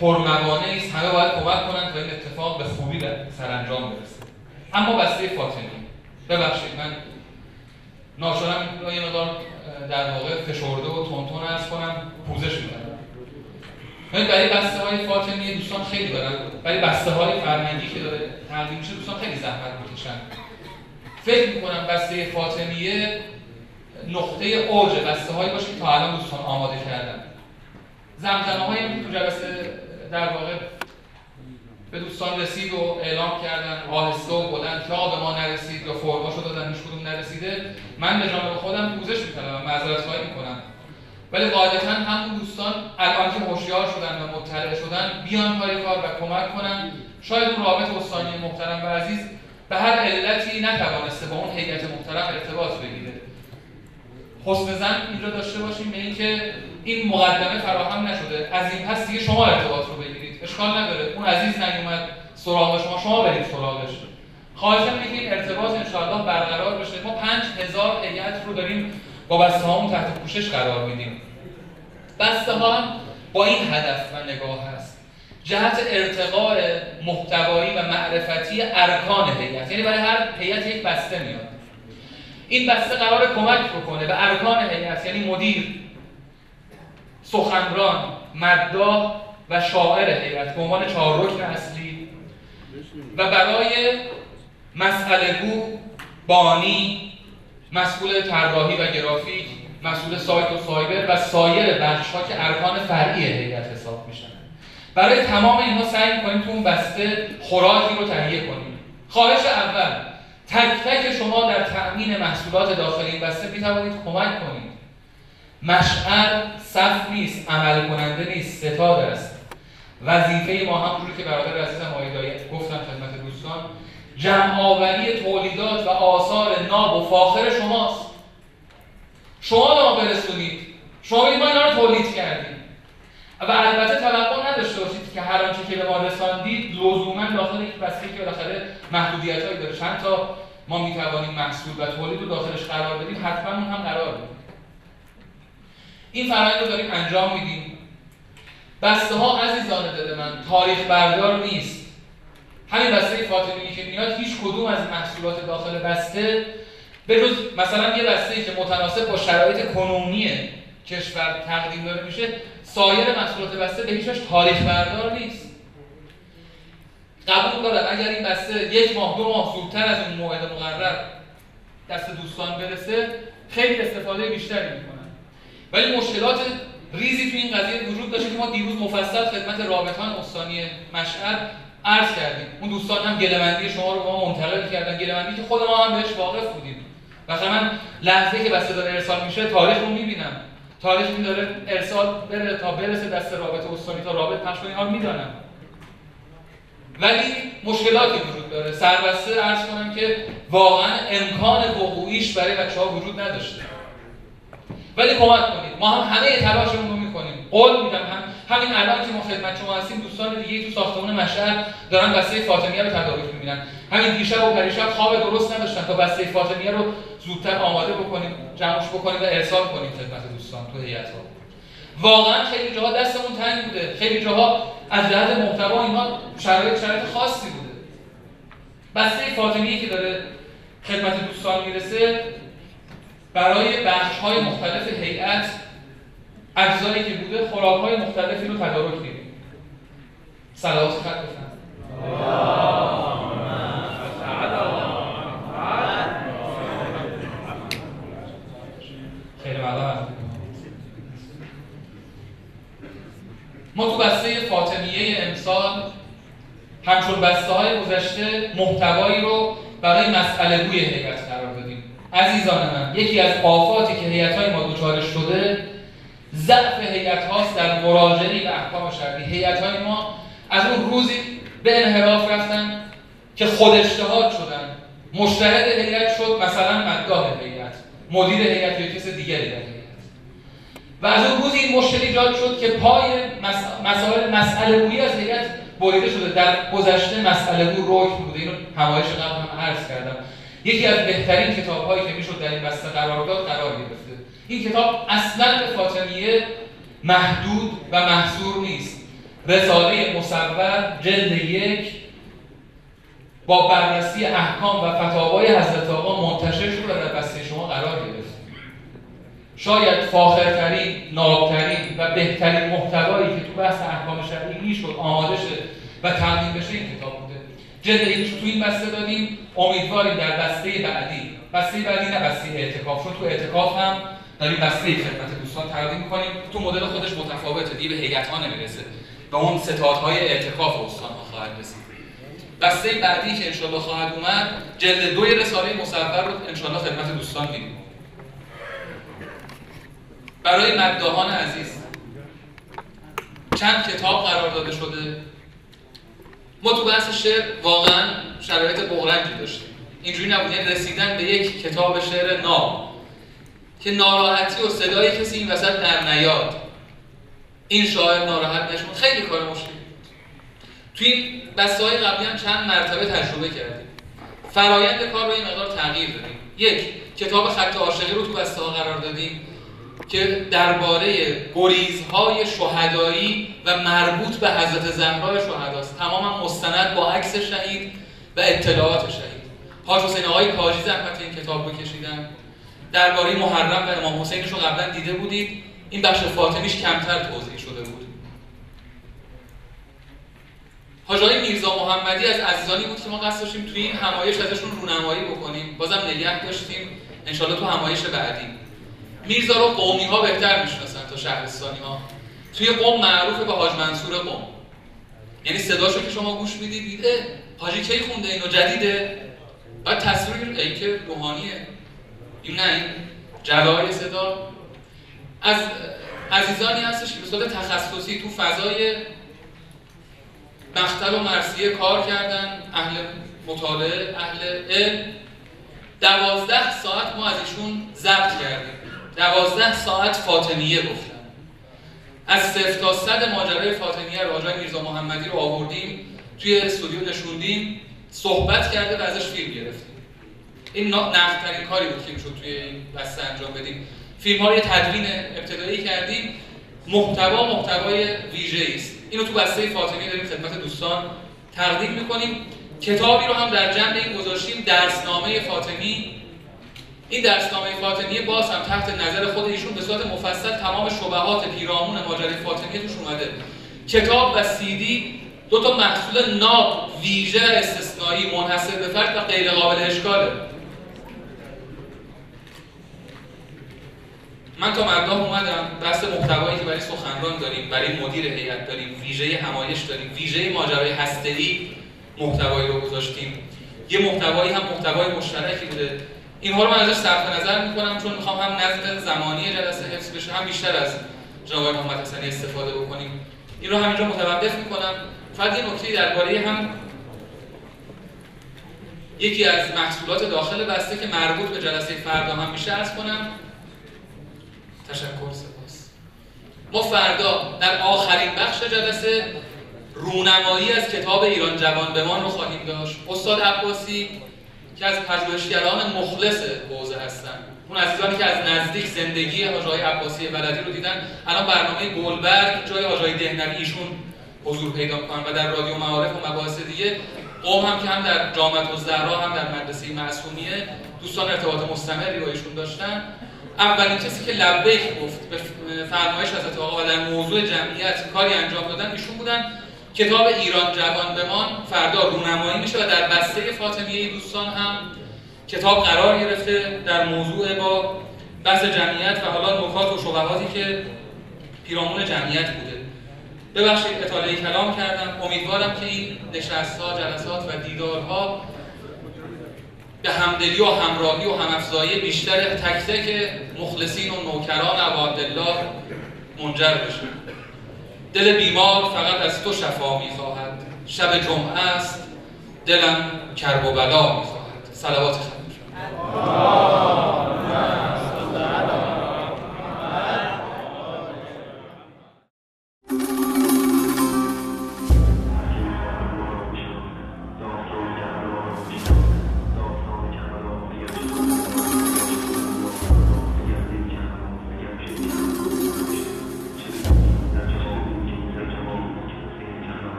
پرموانعی است، همه باید کمک کنند تا این اتفاق به خوبی به سرانجام برسه. اما بسته فاطمی، ببخشید من ناچارم یه مقدار در واقع فشرده و تونتون عرض کنم، پوزش می‌کنم. برای بسته های فاطمی دوستان خیلی دارن، برای بسته های فرهنگی که داره تقدیم میشه دوستان خیلی زحمت میکشن. فکر میکنم بسته فاطمیه نقطه اوج بسته هایی باشه که تا الان دوستان آماده کردن. زمزمه هایی که تو جلسه در واقع به دوستان رسید و اعلام کردن آهسته و بلند که به ما نرسید یا فرماشو دادن هیچ کدوم نرسیده، من به جانب خودم پوزش میکنم و معذرت خواهی میکنم. ولی قاعدتا همون دوستان الان که هوشیار شدن و مطلع شدن بیان پای کار و کمک کنن. شاید اون رابط استانی محترم و عزیز به هر علتی نتوانسته با اون هیئت محترم ارتباط بگیره. حسن ظن اینجا داشته باشیم به اینکه این مقدمه فراهم نشده، از این پس دیگه شما ارتباط رو بگیرید، اشکال نداره. اون عزیز نیومد سراغ شما برید سراغش. خواهشاً این ارتباط انشاءالله برقرار بشه. ما 5000 هیئت رو داریم با بسته هامون تحت پوشش قرار میدیم. بسته ها هم با این هدف و نگاه هست، جهت ارتقاء محتوایی و معرفتی ارکان هیئت، یعنی برای هر هیئت یک بسته میاد. این بسته قرار کمک بکنه به ارکان هیئت، یعنی مدیر، سخنران، مداح و شاعر هیئت به عنوان 4 رکن اصلی، و برای مسئله گو، بانی، مسئول طراحی و گرافیک، مسئول سایت و سایبر و سایر بخش‌ها که ارکان فرعی هیئت حساب میشن. برای تمام اینها سعی می‌کنیم تو اون بسته خوراکی رو تهیه کنیم. خواهش اول، تک تک شما در تأمین محصولات داخل این بسته می‌توانید کمک کنید. مشعل صف نیست، عمل کننده نیست، ستاد است. وظیفه ما همونجوری که برادر عزیزم آقای دایی گفتم خدمت دوستان، جمع آوری تولیدات و آثار ناب و فاخر شماست. شما به ما برسونید، شما بگید ما اینا رو تولید کردیم و البته توقع نداشته باشید که هر آنچه که به ما رساندید لزوما داخل یک بسته که بالاخره محدودیت‌هایی داره، چند تا ما میتوانیم محصول و تولید رو داخلش قرار بدیم، حتما اون هم قرار بدیم. این فرآیند رو داریم انجام میدیم. بسته ها عزیزان دل من تاریخ بردار نیست. همین بسته فاطمی که میاد هیچ کدوم از محصولات داخل بسته به جز مثلا یه بسته‌ای که متناسب با شرایط کنونی کشور تقدیم داره میشه، سایر محصولات بسته به هیچ وجه تاریخ بردار نیست. قبول دارم اگر این بسته 1 ماه 2 ماه زودتر از اون موعد مقرر دست دوستان برسه خیلی استفاده بیشتری میکنن. ولی مشکلات ریزی تو این قضیه وجود داشته که ما دیروز مفصل خدمت رابطان استانی مشعل عرض کردیم. اون دوستان هم گله‌مندی شما رو به ما منتقل کردن، گله‌مندی که خود ما هم بهش واقف بودیم. مثلا من لحظه‌ای که بسته داره ارسال میشه تاریخ رو میبینم، تاریخی داره ارسال بره تا برسه دست رابطه استانی تا رابط پخش کنه، اینها رو میدانم. ولی مشکلاتی وجود داره. سربسته عرض کنم که واقعا امکان وقوعیش برای بچه‌ها وجود نداشته. ولی کمک کنید، ما هم همه تلاشمون رو میکنیم. قول میدم همین الان که ما خدمت شما هستیم دوستان دیگه تو ساختمان مشعل دارن بسته فاطمیه رو تدارک میبینن. همین دیشب و پریشب خواب درست نداشتن تا بسته فاطمیه رو زودتر آماده بکنیم، جمعش بکنیم و ارسال کنیم خدمت دوستان تو هیئت‌ها. واقعا خیلی جاها دستمون تنگ بوده، خیلی جاها از جهت محتوا اینها شرایط خاصی بوده. بسته فاطمیه که داره خدمت دوستان میرسه برای بخش‌های مختلف هیئت اجزایی که بوده خوراک‌های مختلفی رو تدارک می‌کنیم. صلوات خط بفرمایید. خیلی ممنون. ما تو بسته فاطمیه امسال همچون بسته‌های گذشته محتوایی رو برای مسئله گوی هیئت قرار دادیم. عزیزان من، یکی از آفاتی که هیئت‌های ما دچارش شده ضعف هیئت‌هاست در مراجعه به احکام شرعی. هیئت‌های ما از اون روزی به انحراف رفتن که خود اجتهاد شدن، مجتهد هیئت شد مثلا مداح هیئت، مدیر هیئت یا کس دیگری در هیئت. و از اون روز این مشکل ایجاد شد که پای مسئله گویی از هیئت بریده شده. در گذشته مسئله گو رکن بوده، اینو همایش قبل هم عرض کردم. یکی از بهترین کتاب‌هایی که میشد در این بسته قرار گرفته. این کتاب اصلاً به فاطمیه محدود و محصور نیست. رساله مصور جلد 1 با بررسی احکام و فتاوای حضرت آقا منتشر شد و در بسته شما قرار گرفت. شاید فاخرترین، نابترین و بهترین محتوایی که تو بحث احکام شرعی میشد آماده شه و تقدیم بشه این کتاب بوده. جلد 1 تو این بسته دادیم، امیدواریم در بسته بعدی نه بسته اعتکاف، چون تو اعتکاف هم داریم بسته خدمت دوستان تقدیم می‌کنیم. تو مدل خودش متفاوته، دیگه به هیئت‌ها نمیرسه، به اون ستادهای اعتکاف استان‌ها خواهد رسید. بسته بعدی که انشالله خواهد اومد، جلد 2 رساله مصور رو انشالله خدمت دوستان میدیم. برای مداحان عزیز چند کتاب قرار داده شده. ما تو بحث شعر واقعا شرایط بغرنجی داشتیم. اینجوری نبود، یعنی رسیدن به یک کتاب شعر ناب که ناراحتی و صدای کسی این وسط در نیاد، این شاعر ناراحت نشد، خیلی کار مشکلی بود. تو این بسته‌های قبلی هم چند مرتبه تجربه کردیم. فرایند کار رو این مقدار تغییر دادیم. یک، کتاب خط عاشقی رو تو بسته‌ها قرار دادیم که درباره گریزهای شهدایی و مربوط به حضرت زهرا شهداست. تماما مستند با عکس شهید و اطلاعات شهید. حاج حسین آقای کاجی زحمت این کتاب رو کشیدن. درباره محرم و امام حسینش رو قبلا دیده بودید. این بخش فاطمیش کمتر توضیح شده بود. حاج آقای میرزا محمدی از عزیزانی بود که ما قصد داشتیم توی این همایش ازشون رونمایی بکنیم. بازم نگه داشتیم انشالله تو همایش بعدی. میرزا رو قومی‌ها بهتر میشناسن تا شهرستانی‌ها. توی قم معروف به حاج منصور قم. یعنی صداشو که شما گوش میدید حاجی کی خونده اینو جدیده؟ بعد تصویر این که روحانیه. این نه، این جلای صدا. از عزیزانی هستش که به صورت تخصصی تو فضای مقتل و مرثیه کار کردن، اهل مطالعه، اهل علم. 12 ساعت ما از ایشون ضبط کردیم. 12 ساعت فاطمیه گفتن. از 0 تا 100 ماجرای فاطمیه رو آقای میرزا محمدی رو آوردیم توی استودیو نشوندیم، صحبت کرده و ازش فیلم گرفتیم. این نقدترین کاری بود که میشد توی این بسته انجام بدیم. فیلم‌ها رو تدوین ابتدایی کردیم. محتوای ویژه‌ای است. اینو تو بسته فاطمیه داریم خدمت دوستان تقدیم می‌کنیم. کتابی رو هم در جنب این گذاشتیم، درسنامه فاطمی. این درسنامه فاطمیه باز هم تحت نظر خود ایشون به صورت مفصل تمام شبهات پیرامون ماجرای فاطمیه توش اومده. کتاب و CD 2 تا محصول ناب ویژه استثنایی منحصر به فرد و غیر قابل اشکاله. من تا مردم اومدم بحث محتوایی که برای سخنران داریم، برای مدیر هیئت داریم، ویژه همایش داریم، ویژه ماجرای هسته‌ای محتوایی رو گذاشتیم. یه محتوایی هم محتوای مشترکی بوده. اینها رو من ازش صرف نظر می‌کنم چون می‌خوام هم نظم زمانی جلسه حفظ بشه، هم بیشتر از جناب محمد حسنی استفاده بکنیم. این رو همینجا متوقف می‌کنم. فقط یه نکته درباره هم یکی از محصولات داخل بسته که مربوط به جلسه فردا هم میشه عرض کنم. تشکر، سپاس. ما فردا در آخرین بخش جلسه رونمایی از کتاب ایران جوان بمان رو خواهیم داشت. استاد عباسی که از پژوهشگران مخلص حوزه هستن، اون عزیزانی که از نزدیک زندگی حاج آقای عباسی بلدی رو دیدن، الان برنامه گلبرگ جای حاج آقای دهنوی ایشون حضور پیدا می‌کنن و در رادیو معارف و مباحث دیگه. قم هم که هم در جامعه الزهرا هم در مدرسه معصومیه دوستان ارتباط مستمری با ایشون داشتن. اولین کسی که لبیک گفت به فرمایش حضرت آقا و در موضوع جمعیت کاری انجام دادن ایشون بودن. کتاب ایران جوان بمان فردا رونمایی میشه و در بسته فاطمیه دوستان هم کتاب قرار گرفته در موضوع با بحث جمعیت و حالا نکات و شبهاتی که پیرامون جمعیت بوده. ببخشید اطاله کلام کردم. امیدوارم که این نشست‌ها، جلسات و دیدارها به همدلی و همراهی و همافزایی بیشتر تک تک مخلصین و نوکران ابا عبدالله منجر بشه. دل بیمار فقط از تو شفا می‌خواهد، شب جمعه است دلم کرب و بلا می‌خواهد. صلوات خدا.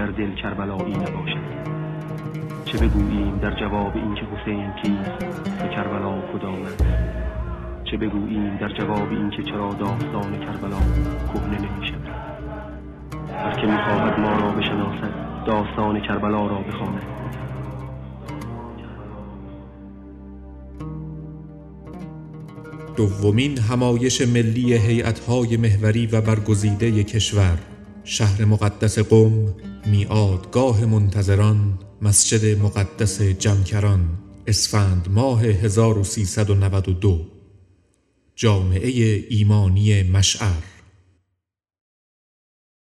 اگر دل کربلایی نباشد. چه بگوییم در جواب اینکه حسین کیست، به کربلا کدام است؟ چه بگوییم در جواب اینکه چرا داستان کربلا کهنه نمی‌شود؟ هر که می‌خواهد ما را بشناسد داستان کربلا را بخواند. دومین همایش ملی هیئت‌های محوری و برگزیده کشور، شهر مقدس قم، میعادگاه منتظران، مسجد مقدس جمکران، اسفند ماه 1392. جامعه ایمانی مشعر.